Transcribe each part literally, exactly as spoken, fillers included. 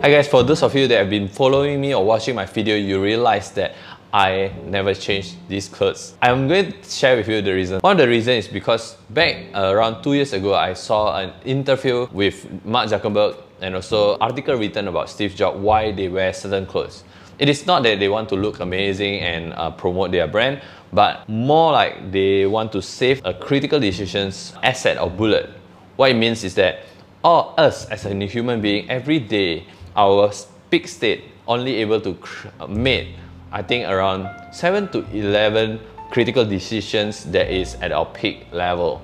Hi guys, for those of you that have been following me or watching my video, you realize that I never changed these clothes. I'm going to share with you the reason. One of the reasons is because back around two years ago, I saw an interview with Mark Zuckerberg and also article written about Steve Jobs, why they wear certain clothes. It is not that they want to look amazing and uh, promote their brand, but more like they want to save a critical decisions asset or bullet. What it means is that all us as a human being, every day, our peak state only able to make, I think, around seven to eleven critical decisions that is at our peak level.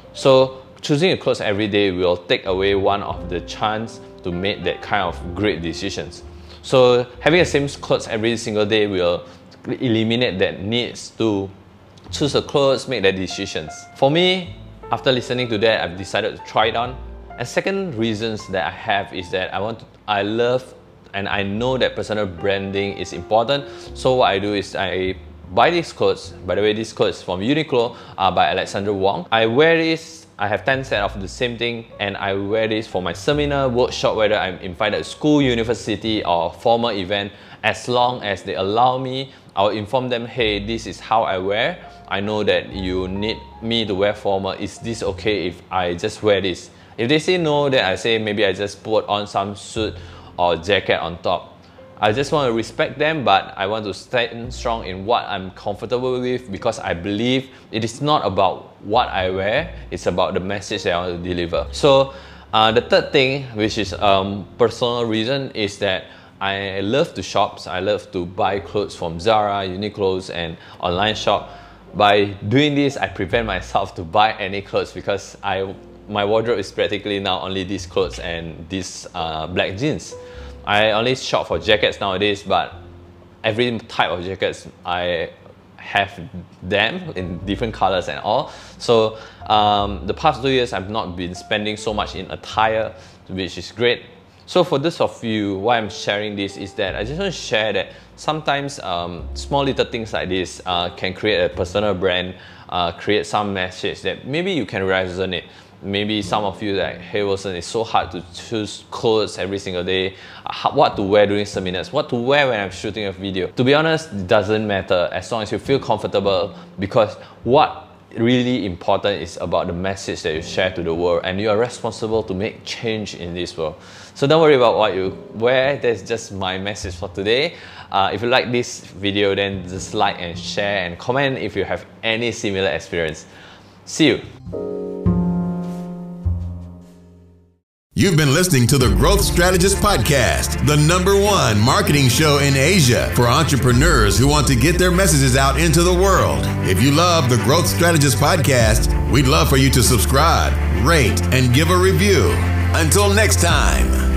So choosing a clothes every day will take away one of the chance to make that kind of great decisions. So having the same clothes every single day will eliminate that needs to choose a clothes, make the decisions. For me, after listening to that, I've decided to try it on. And second reasons that I have is that I want to, I love and I know that personal branding is important. So what I do is I buy these clothes. By the way, these clothes from Uniqlo are by Alexander Wong. I wear this, I have ten sets of the same thing, and I wear this for my seminar, workshop, whether I'm invited to school, university or formal event. As long as they allow me, I'll inform them, hey, this is how I wear. I know that you need me to wear formal. Is this okay if I just wear this? If they say no, then I say maybe I just put on some suit or jacket on top. I just want to respect them, but I want to stand strong in what I'm comfortable with, because I believe it is not about what I wear, it's about the message that I want to deliver. So uh, the third thing, which is um, personal reason, is that I love to shop. I love to buy clothes from Zara, Uniqlo and online shop. By doing this, I prevent myself to buy any clothes because I my wardrobe is practically now only these clothes and these uh, black jeans. I only shop for jackets nowadays, but every type of jackets I have them in different colors and all. So um, the past two years I've not been spending so much in attire, which is great. So for those of you, why I'm sharing this is that I just want to share that sometimes um, small little things like this uh, can create a personal brand, uh, create some message that maybe you can resonate. Maybe some of you like, hey Wilson, it's so hard to choose clothes every single day, uh, what to wear during seminars, what to wear when I'm shooting a video. To be honest, it doesn't matter as long as you feel comfortable, because what really important is about the message that you share to the world, and you are responsible to make change in this world. So don't worry about what you wear, that's just my message for today. Uh, if you like this video, then just like and share and comment if you have any similar experience. See you. You've been listening to the Growth Strategist Podcast, the number one marketing show in Asia for entrepreneurs who want to get their messages out into the world. If you love the Growth Strategist Podcast, we'd love for you to subscribe, rate, and give a review. Until next time.